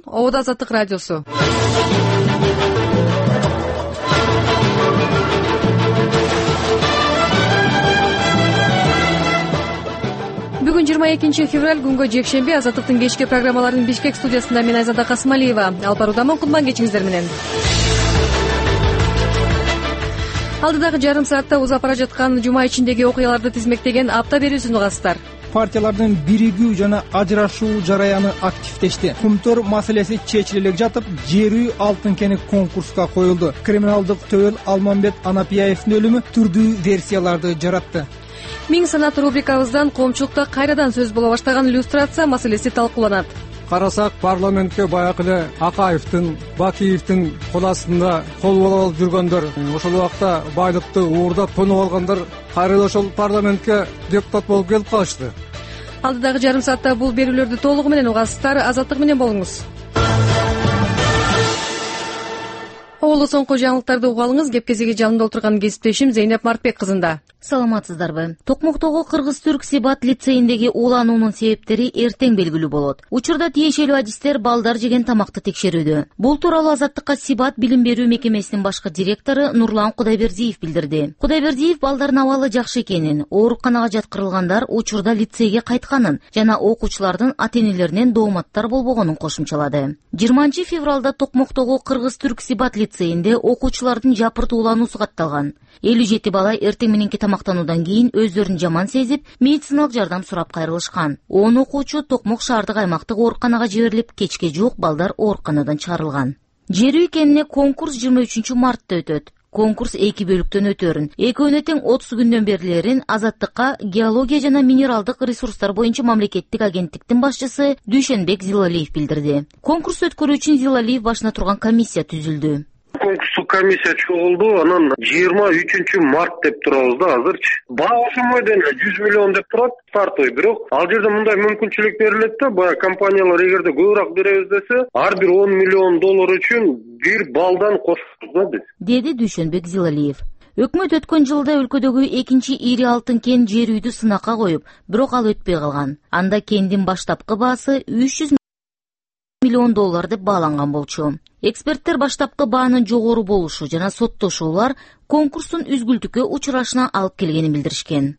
Обод Азаттык радиосу. Бүгүн 22 февраль күнгө жекшемби. Азаттыктын кечки программаларынын Бишкек студиясында мен Айзада Касымалиева. Алып баруудамын, кутман кечиңиздер менен. Алдыдагы жарым саатта узап бара жаткан жума ичиндеги окуяларды тизмектеген апта берүүсүн угасыздар. Партиялардын биригүү жана ажырашуу жараяны активдешти. Кумтөр маселеси чечиле жатып, жер үй алтын кени конкурска коюлду. Криминалдык төбөл Алмамбет Анапияевдин өлүмү түрдүү версияларды жаратты. Миң санат рубрикабыздан коомчулукта кайрадан сөз боло баштаган иллюстрация маселеси талкууланат. Карасак, парламентке баягы эле Акаевдин, Бакиевдин кол астында кол болуп жүргөндөр, ошол убакта байлыкты уурдап тонуп алгандар кайра ошол парламентке депутат болуп келип калышты. Алдыдагы жарым саатта бул берүүлөрдү толугу менен угасыздар. Азаттык менен болуңуз. Оолу соңку жаңылыктарды угуп алыңыз. Кеп кезеги жанында отурган кесиптешим Зейнеп Мартбек кызында. Саламатсыздарбы? Токмоктогу Кыргыз-Түрк Сибат лицейиндеги уулануунун себептери эртең белгилүү болот. Учурда тиешелүү адистер балдар жеген тамакты текшерүүдө. Бул тууралуу Азаттыкка Сибат билим берүү мекемесинин башкы директору Нурлан Кудайбердиев билдирди. Кудайбердиев балдардын абалы жакшы экенин, ооруканага жаткырылгандар учурда лицейге кайтканын жана окуучулардын ата-энелеринен дооматтар болбогонун кошумчалады. 20 февралда Токмоктогу Кыргыз-Түрк Сибат лицейинде окуучулардын жапырт уулануусу катталган. 57 бала эртең мененки тамактануудан кийин өздөрүн жаман сезип, медициналык жардам сурап кайрылышкан. 10 окуучу Токмок шаардык аймактык ооруканага жиберилип, кечке жуук балдар ооруканадан чыгарылган. Жер үй кенине конкурс 23 мартта өтөт. Конкурс 2 бөлүктөн өтөрүн. Экөөнө тең 30 күндөн берилерин Азаттыкка геология жана минералдык ресурстар боюнча мамлекеттик агенттиктин башчысы Дүйшөнбек Зилалиев билдирди. Конкурс өткөрүү үчүн Зилалиев башына турган комиссия түзүлдү. Конкурстук комиссия чогулду, анан 23 март деп турабыз да азырчы. Баа ошомойден 100 миллион деп турат стартовый, бирок ал жерде мындай мүмкүнчүлүк берилет да, баягы компаниялар эгерде көбүрөөк беребиз десе, ар бир 10 миллион доллар үчүн бир балдан кошобуз да биз, деди Дүйшөнбек Зилалиев. Өкмөт өткөн жылда өлкөдөгү экинчи ири алтын кен жер үйдү сынакка коюп, бирок ал өтпөй калган. Анда кендин баштапкы баасы 300 миллион доллар деп бааланган болчу. Эксперттер баштапкы баанын жогору болушу жана соттошуулар конкурстун үзгүлтүккө учурашына алып келгенин билдиришкен.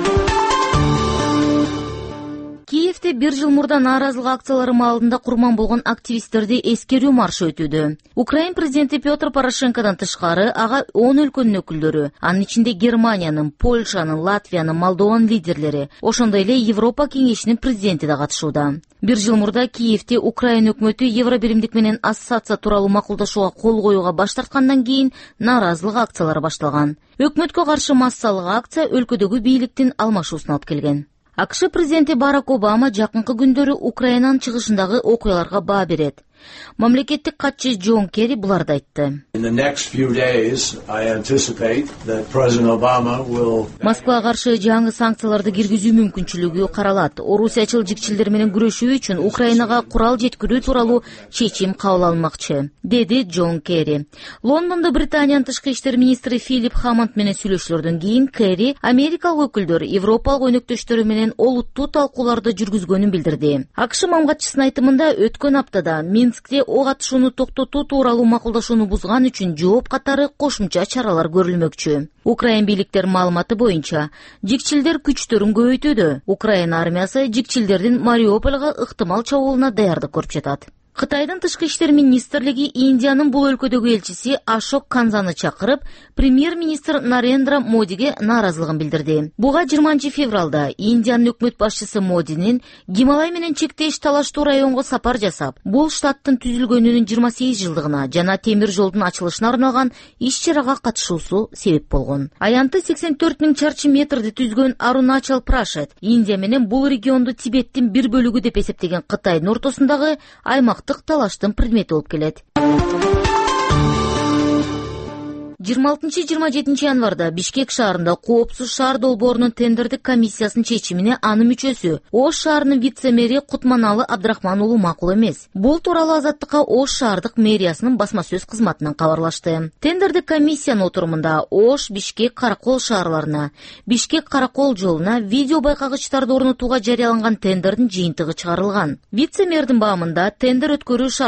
Киевде 1 жыл мурда нааразылык акциялары маалында курман болгон активисттерди эскерүү маршы өтүүдө. Украин президенти Петр Порошенкодон тышкары ага 10 өлкөнүн өкүлдөрү, анын ичинде Германиянын, Польшанын, Латвиянын, Молдованын лидерлери, ошондой эле Европа кеңешинин президенти да катышууда. 1 жыл мурда Киевде Украин өкмөтү Евробиримдик менен ассоциация тууралуу макулдашууга кол коюуга баш тарткандан кийин нааразылык акциялары башталган. Өкмөткө каршы массалык акция өлкөдөгү бийликтин алмашуусуна алып келген. АКШ президенти Барак Обама жакынкы күндөрү Украинанын чыгышындагы окуяларга баа берет. Мамлекеттик катчы Джон Керри буларды айтты. Москвага каршы жаңы санкцияларды киргизүү мүмкүнчүлүгү каралат. Орусиячыл жикчилдер менен күрөшүү үчүн Украинага курал жеткирүү тууралуу чечим кабыл алынмакчы, деди Джон Керри. Лондондо Британиянын тышкы иштер министри Филип Хаммонд менен сүйлөшүүлөрдөн кийин Керри Америкалык өкүлдөр Европалык өнөктөштөрү менен олуттуу талкууларды жүргүзгөнүн билдирди. АКШ мамгатчысынын айтымында өткөн аптада Минскте ок атышууну токтотуу тууралуу макулдашууну бузган үчүн жооп катары кошумча чаралар көрүлмөкчү. Украин бийликтер маалыматы боюнча жикчилдер күчтөрүн көбөйтүүдө. Украин армиясы жикчилдердин Мариупольга ыктымал чабуулуна даярдык көрүп жатат. Кытайдын тышкы иштер министрлиги Индиянын бул өлкөдөгү элчиси Ашок Канзаны чакырып, премьер-министр Нарендра Модиге нааразылыгын билдирди. Буга 20 февралда Индиянын өкмөт башчысы Модинин Гималай менен чектеш талаштуу районго сапар жасап, бул штаттын түзүлгөнүнүн 28 жылдыгына жана темир жолдун ачылышына арналган иш-чарага катышуусу себеп болгон. Аянты 84 000 чарчы метрди түзгөн Аруначал Прашет Индия менен бул регионду Тибеттин бир бөлүгү деп эсептеген Кытайдын ортосундагы аймактык талаштын предмети болуп келет. 26-27 январда Бишкек шаарында коопсуз шаар долбоорунун тендердик комиссиясынын чечимине анын мүчөсү Ош шаарынын вице-мэри Кутманалы Абдрахман уулу макул эмес. Бул тууралуу Азаттыкка Ош шаардык мэриясынын басма сөз кызматынан кабарлашты. Тендердик комиссиянын отурумунда Ош, Бишкек, Каракол шаарларына, Бишкек-Каракол жолуна видео байкагычтарды орнотууга жарыяланган тендердин жыйынтыгы чыгарылган. Вице-мэрдин баамында тендер өткөрүү